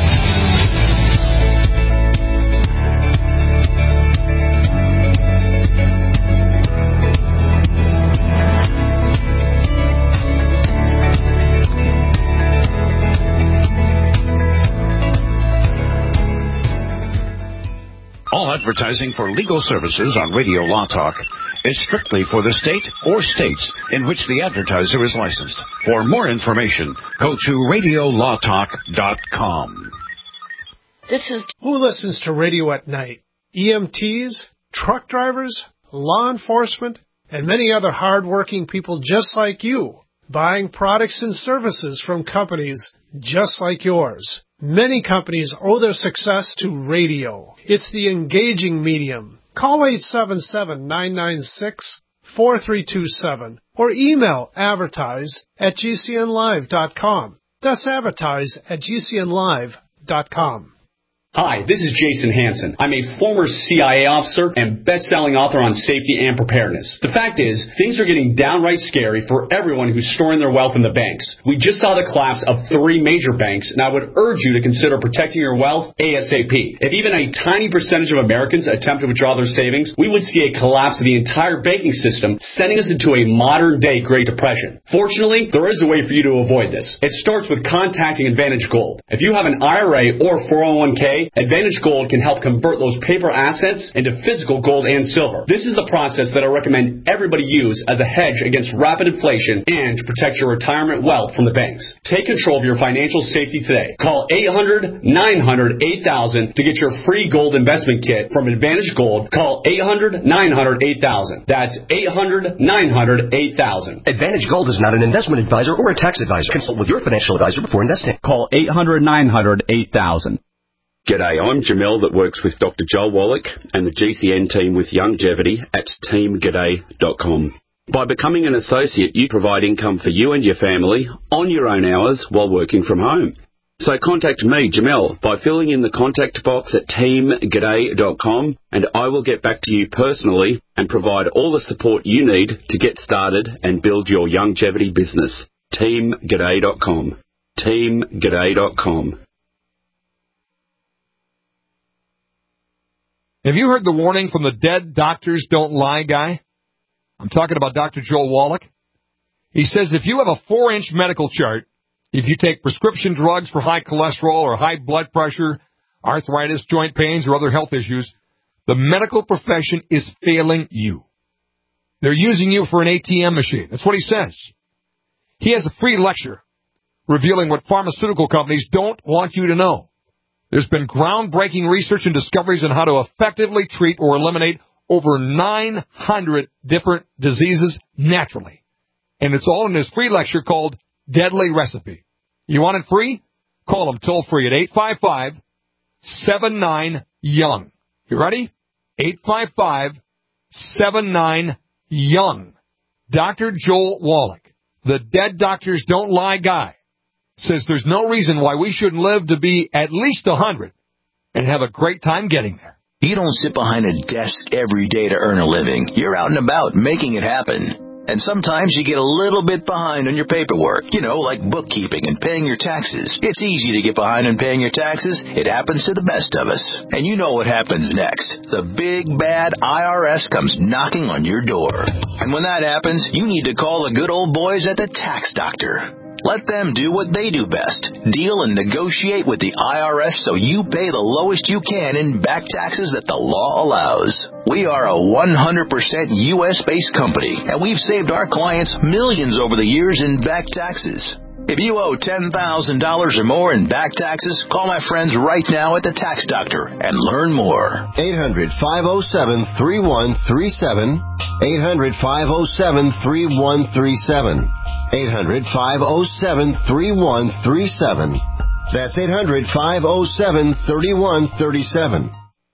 Speaker 3: All advertising for legal services on Radio Law Talk is strictly for the state or states in which the advertiser is licensed. For more information, go to radiolawtalk.com.
Speaker 21: Who listens to radio at night? EMTs, truck drivers, law enforcement, and many other hard-working people just like you, buying products and services from companies just like yours. Many companies owe their success to radio. It's the engaging medium. Call 877-996-4327 or email advertise@gcnlive.com. That's advertise@gcnlive.com.
Speaker 22: Hi, this is Jason Hansen. I'm a former CIA officer and best-selling author on safety and preparedness. The fact is, things are getting downright scary for everyone who's storing their wealth in the banks. We just saw the collapse of 3 major banks, and I would urge you to consider protecting your wealth ASAP. If even a tiny percentage of Americans attempt to withdraw their savings, we would see a collapse of the entire banking system, sending us into a modern-day Great Depression. Fortunately, there is a way for you to avoid this. It starts with contacting Advantage Gold. If you have an IRA or 401k, today, Advantage Gold can help convert those paper assets into physical gold and silver. This is the process that I recommend everybody use as a hedge against rapid inflation and to protect your retirement wealth from the banks. Take control of your financial safety today. Call 800-900-8000 to get your free gold investment kit from Advantage Gold. Call 800-900-8000. That's 800-900-8000.
Speaker 2: Advantage Gold is not an investment advisor or a tax advisor. Consult with your financial advisor before investing.
Speaker 9: Call 800-900-8000.
Speaker 23: G'day, I'm Jamel that works with Dr. Joel Wallach and the GCN team with Longevity at teamg'day.com. By becoming an associate, you provide income for you and your family on your own hours while working from home. So contact me, Jamel, by filling in the contact box at teamg'day.com, and I will get back to you personally and provide all the support you need to get started and build your longevity business. teamg'day.com. teamg'day.com.
Speaker 24: Have you heard the warning from the Dead Doctors Don't Lie guy? I'm talking about Dr. Joel Wallach. He says if you have a 4-inch medical chart, if you take prescription drugs for high cholesterol or high blood pressure, arthritis, joint pains, or other health issues, the medical profession is failing you. They're using you for an ATM machine. That's what he says. He has a free lecture revealing what pharmaceutical companies don't want you to know. There's been groundbreaking research and discoveries on how to effectively treat or eliminate over 900 different diseases naturally. And it's all in his free lecture called Deadly Recipe. You want it free? Call him toll free at 855-79-YOUNG. You ready? 855-79-YOUNG. Dr. Joel Wallach, the Dead Doctors Don't Lie guy, says there's no reason why we shouldn't live to be at least 100 and have a great time getting there.
Speaker 25: You don't sit behind a desk every day to earn a living. You're out and about making it happen. And sometimes you get a little bit behind on your paperwork, like bookkeeping and paying your taxes. It's easy to get behind on paying your taxes. It happens to the best of us. And you know what happens next. The big, bad IRS comes knocking on your door. And when that happens, you need to call the good old boys at the Tax Doctor. Let them do what they do best. Deal and negotiate with the IRS so you pay the lowest you can in back taxes that the law allows. We are a 100% U.S.-based company, and we've saved our clients millions over the years in back taxes. If you owe $10,000 or more in back taxes, call my friends right now at the Tax Doctor and learn more.
Speaker 15: 800-507-3137. 800-507-3137. 800-507-3137. That's 800-507-3137.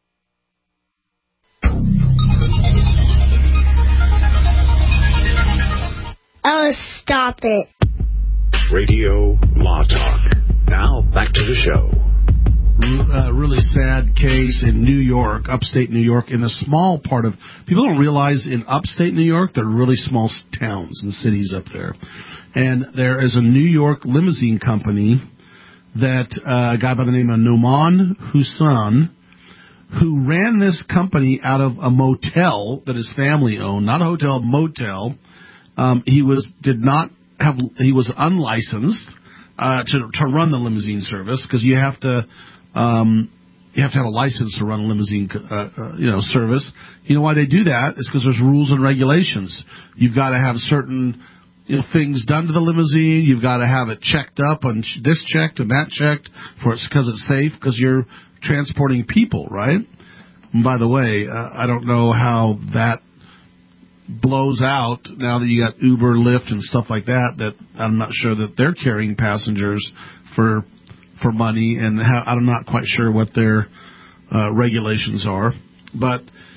Speaker 20: Oh, stop it.
Speaker 3: Radio Law Talk. Now, back to the show.
Speaker 4: Really sad case in New York, upstate New York, in a small part of... People don't realize in upstate New York, there are really small towns and cities up there. And there is a New York limousine company that a guy by the name of Nouman Hussain, who ran this company out of a motel that his family owned, not a hotel, a motel. He was unlicensed to run the limousine service, because you have to have a license to run a limousine service. You know why they do that? It's because there's rules and regulations. You've got to have certain things done to the limousine. You've got to have it checked up and this checked and that checked because it's safe, because you're transporting people, right? And by the way, I don't know how that blows out now that you got Uber, Lyft, and stuff like that. That I'm not sure that they're carrying passengers for money, and I'm not quite sure what their regulations are. But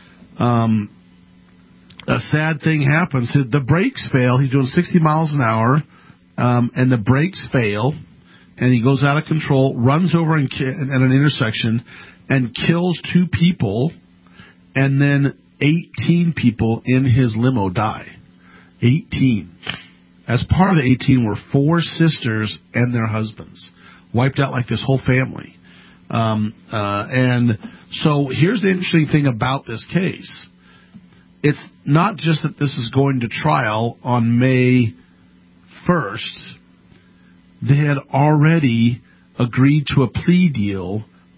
Speaker 4: a sad thing happens. The brakes fail. He's doing 60 miles an hour, and the brakes fail, and he goes out of control, runs over at an intersection, and kills 2 people, and then 18 people in his limo die. 18. As part of the 18 were 4 sisters and their husbands. Wiped out like this whole family. And so here's the interesting thing about this case. It's not just that this is going to trial on May 1st. They had already agreed to a plea deal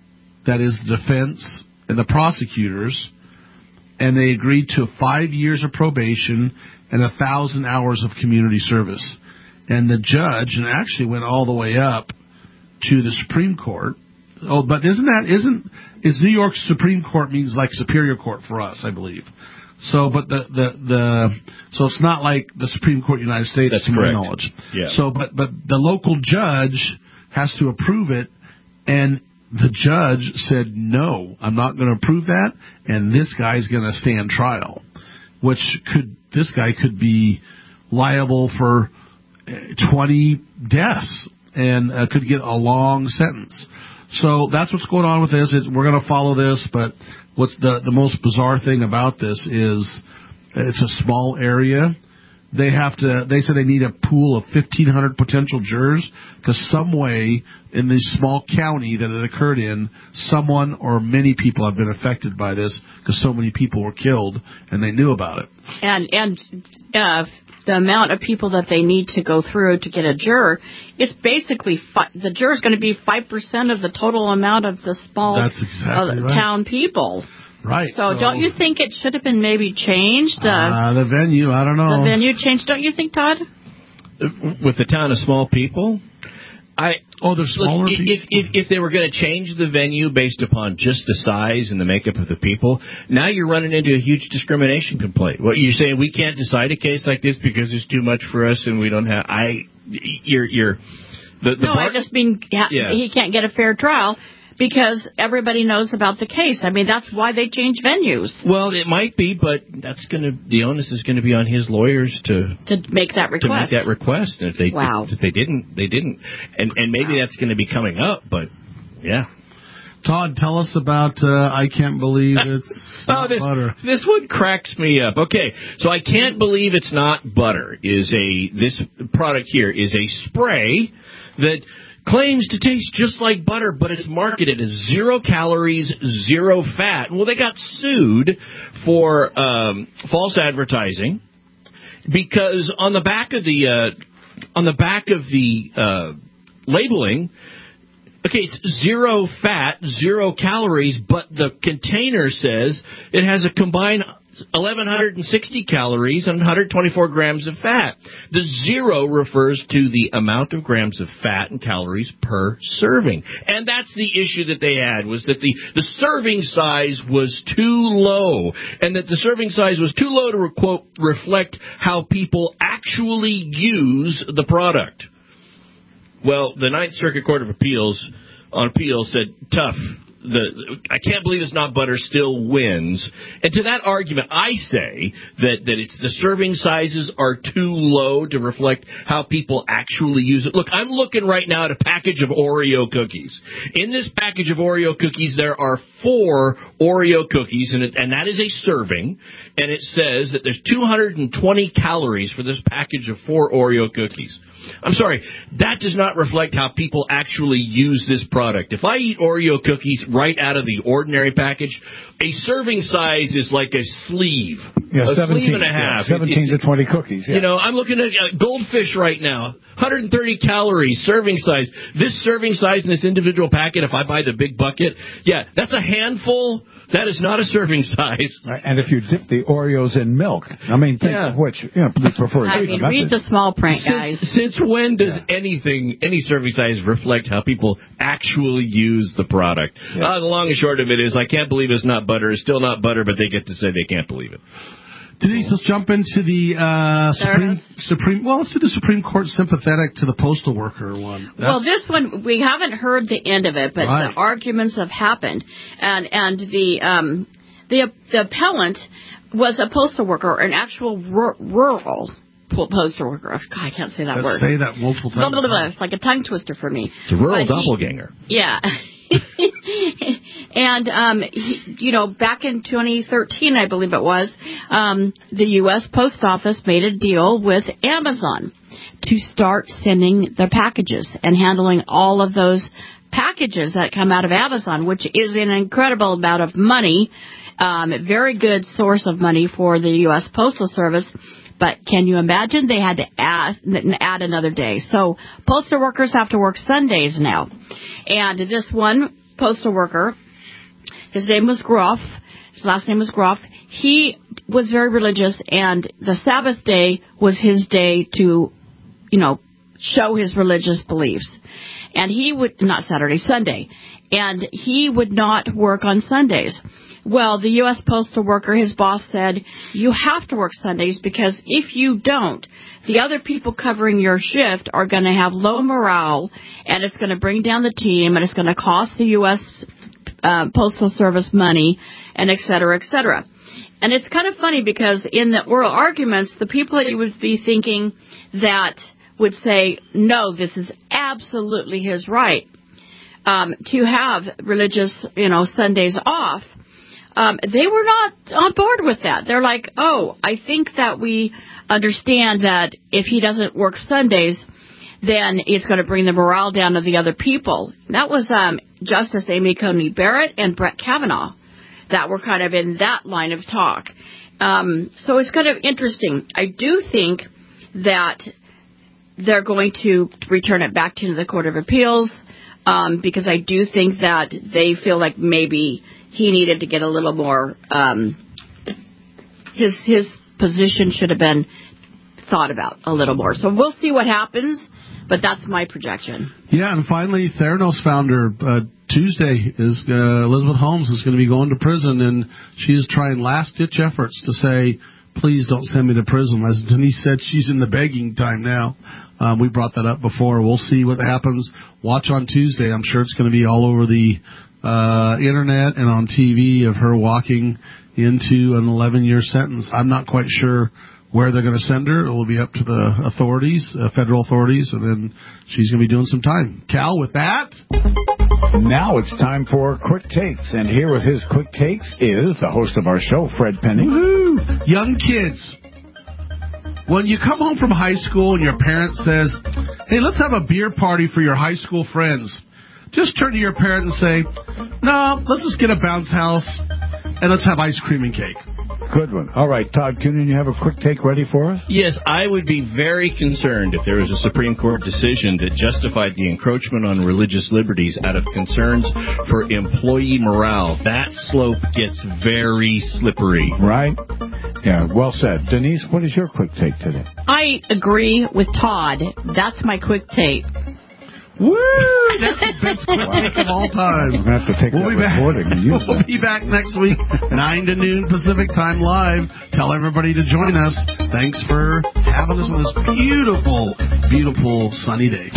Speaker 4: that is the defense and the prosecutors, and they agreed to 5 years of probation and 1,000 hours of community service. And the judge, and actually went all the way up to the Supreme Court. Oh, but is New York Supreme Court means like Superior Court for us, I believe. So, but so it's not like the Supreme Court of the United States,
Speaker 6: That's
Speaker 4: to
Speaker 6: correct.
Speaker 4: my knowledge.
Speaker 6: Yeah.
Speaker 4: So, but the local judge has to approve it, and the judge said, no, I'm not going to approve that, and this guy's going to stand trial, this guy could be liable for 20 deaths and could get a long sentence. So that's what's going on with this. We're going to follow this, but what's the most bizarre thing about this is it's a small area. They said they need a pool of 1,500 potential jurors because some way in this small county that it occurred in, someone or many people have been affected by this because so many people were killed and they knew about it.
Speaker 7: And the amount of people that they need to go through to get a juror, it's basically the juror is going to be 5% of the total amount of the small town people.
Speaker 4: Right.
Speaker 7: So don't you think it should have been maybe changed?
Speaker 4: The venue, I don't know.
Speaker 7: The venue changed, don't you think, Todd?
Speaker 6: With the town of small people?
Speaker 4: They're smaller people?
Speaker 6: If they were going to change the venue based upon just the size and the makeup of the people, now you're running into a huge discrimination complaint. What you're saying, we can't decide a case like this because there's too much for us and we don't have... I just mean he can't get a fair trial because everybody knows about the case. I mean, that's why they change venues. Well, it might be, but the onus is going to be on his lawyers to
Speaker 7: make that request.
Speaker 6: And if they didn't, they didn't. And maybe that's going to be coming up, but yeah.
Speaker 4: Todd, tell us about I Can't Believe It's Not Butter.
Speaker 6: This one cracks me up. Okay, so I Can't Believe It's Not Butter this product here is a spray that claims to taste just like butter, but it's marketed as 0 calories, 0 fat. Well, they got sued for false advertising because on the back of the labeling, okay, it's 0 fat, 0 calories, but the container says it has a combined 1,160 calories and 124 grams of fat. The 0 refers to the amount of grams of fat and calories per serving. And that's the issue that they had, was that the serving size was too low, and that the serving size was too low to, quote, reflect how people actually use the product. Well, the Ninth Circuit Court of Appeals said, tough. I Can't Believe It's Not Butter still wins. And to that argument, I say that it's the serving sizes are too low to reflect how people actually use it. Look, I'm looking right now at a package of Oreo cookies. In this package of Oreo cookies, there are 4 Oreo cookies, and that is a serving. And it says that there's 220 calories for this package of 4 Oreo cookies. I'm sorry, that does not reflect how people actually use this product. If I eat Oreo cookies right out of the ordinary package, a serving size is like a sleeve.
Speaker 5: Yeah,
Speaker 6: 17 and a half.
Speaker 5: 17 to 20 cookies. Yeah.
Speaker 6: You know, I'm looking at Goldfish right now. 130 calories, serving size. This serving size in this individual packet, if I buy the big bucket, that's a handful. That is not a serving size.
Speaker 5: Right. And if you dip the Oreos in milk, I mean, think of which, please prefer.
Speaker 7: Read the small print, guys.
Speaker 6: Since when does any serving size reflect how people actually use the product? The long and short of it is, I Can't Believe It's Not Butter. It's still not butter, but they get to say they can't believe it.
Speaker 4: Denise, let's jump into the Supreme. Well, let's do the Supreme Court sympathetic to the postal worker one.
Speaker 7: Well, this one we haven't heard the end of it, but the arguments have happened, and the appellant was a postal worker, an actual rural postal worker. God, I can't say that word.
Speaker 4: Say that multiple times.
Speaker 7: It's like a tongue twister for me.
Speaker 6: It's a rural doppelganger.
Speaker 7: Yeah. And, back in 2013, I believe it was, the U.S. Post Office made a deal with Amazon to start sending the packages and handling all of those packages that come out of Amazon, which is an incredible amount of money, very good source of money for the U.S. Postal Service. But can you imagine they had to add another day? So postal workers have to work Sundays now. And this one postal worker His name was Groff. His last name was Groff. He was very religious, and the Sabbath day was his day to, show his religious beliefs. And he would, Sunday. And he would not work on Sundays. Well, the U.S. postal worker, his boss said, you have to work Sundays because if you don't, the other people covering your shift are going to have low morale, and it's going to bring down the team, and it's going to cost the U.S. Postal Service money, and et cetera, et cetera. And it's kind of funny because in the oral arguments, the people that you would be thinking that would say, no, this is absolutely his right to have religious, Sundays off, they were not on board with that. They're like, oh, I think that we understand that if he doesn't work Sundays, then it's going to bring the morale down of the other people. That was Justice Amy Coney Barrett and Brett Kavanaugh that were kind of in that line of talk. So it's kind of interesting. I do think that they're going to return it back to the Court of Appeals because I do think that they feel like maybe he needed to get a little more, his position should have been thought about a little more. So we'll see what happens, but that's my projection.
Speaker 4: Yeah, and finally, Theranos founder, Tuesday, is Elizabeth Holmes is going to be going to prison, and she is trying last-ditch efforts to say, please don't send me to prison. As Denise said, she's in the begging time now. We brought that up before. We'll see what happens. Watch on Tuesday. I'm sure it's going to be all over the internet and on TV of her walking into an 11-year sentence. I'm not quite sure where they're going to send her. It will be up to the authorities, federal authorities, and then she's going to be doing some time. Cal, with that?
Speaker 5: Now it's time for Quick Takes, and here with his Quick Takes is the host of our show, Fred Penny.
Speaker 4: Woo-hoo. Young kids. When you come home from high school and your parent says, hey, let's have a beer party for your high school friends, just turn to your parent and say, no, let's just get a bounce house and let's have ice cream and cake.
Speaker 5: Good one. All right, Todd Coonan, you have a quick take ready for us?
Speaker 6: Yes, I would be very concerned if there was a Supreme Court decision that justified the encroachment on religious liberties out of concerns for employee morale. That slope gets very slippery.
Speaker 5: Right? Yeah, well said. Denise, what is your quick take today?
Speaker 7: I agree with Todd. That's my quick take.
Speaker 4: Woo! That's the best quick take of all time.
Speaker 5: We're going to have to take that recording and use
Speaker 4: We'll be back next week, 9 to noon Pacific Time live. Tell everybody to join us. Thanks for having us on this beautiful, beautiful sunny day.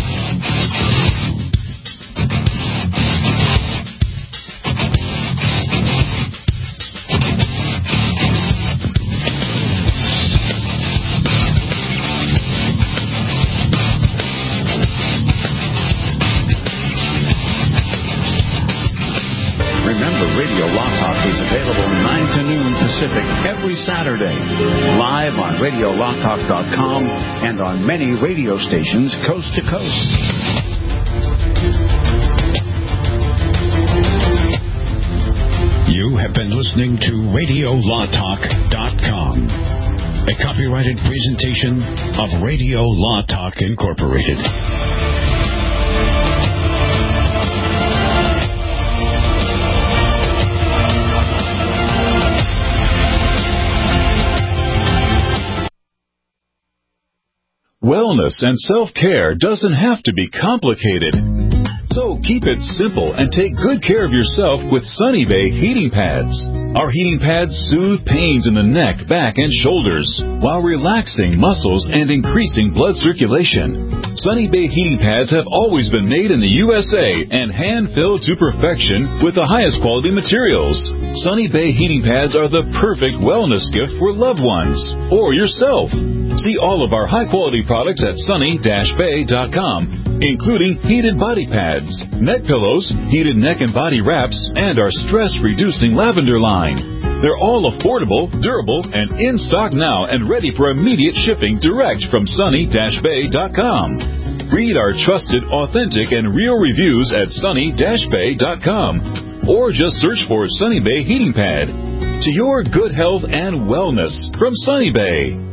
Speaker 22: Available 9 to noon Pacific every Saturday. Live on RadioLawTalk.com and on many radio stations coast to coast.
Speaker 3: You have been listening to RadioLawTalk.com, a copyrighted presentation of Radio Law Talk Incorporated.
Speaker 1: Wellness and self-care doesn't have to be complicated. So keep it simple and take good care of yourself with Sunny Bay heating pads. Our heating pads soothe pains in the neck, back, and shoulders while relaxing muscles and increasing blood circulation. Sunny Bay heating pads have always been made in the USA and hand-filled to perfection with the highest quality materials. Sunny Bay heating pads are the perfect wellness gift for loved ones or yourself. See all of our high-quality products at sunny-bay.com, including heated body pads, neck pillows, heated neck and body wraps, and our stress-reducing lavender line. They're all affordable, durable, and in stock now and ready for immediate shipping direct from sunny-bay.com. Read our trusted, authentic, and real reviews at sunny-bay.com, or just search for Sunny Bay Heating Pad. To your good health and wellness from Sunny Bay.